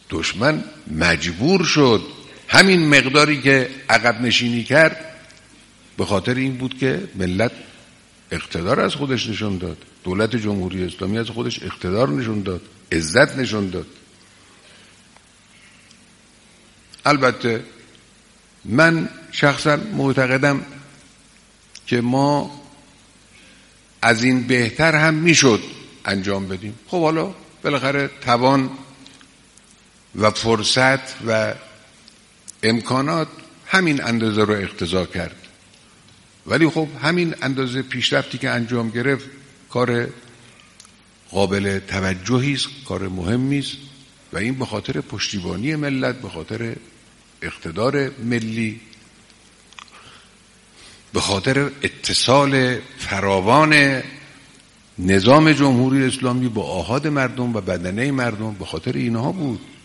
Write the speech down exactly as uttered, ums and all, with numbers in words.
دشمن مجبور شد همین مقداری که عقب نشینی کرد به خاطر این بود که ملت اقتدار از خودش نشون داد، دولت جمهوری اسلامی از خودش اقتدار نشون داد، عزت نشون داد. البته من شخصا معتقدم که ما از این بهتر هم میشد انجام بدیم. خب حالا بالاخره توان و فرصت و امکانات همین اندازه رو اقتضا کرد، ولی خب همین اندازه پیشرفتی که انجام گرفت کار قابل توجهی است، کار مهمی است و این به خاطر پشتیبانی ملت، به خاطر اقتدار ملی، به خاطر اتصال فراوان نظام جمهوری اسلامی با آحاد مردم و بدنه مردم، به خاطر اینها بود.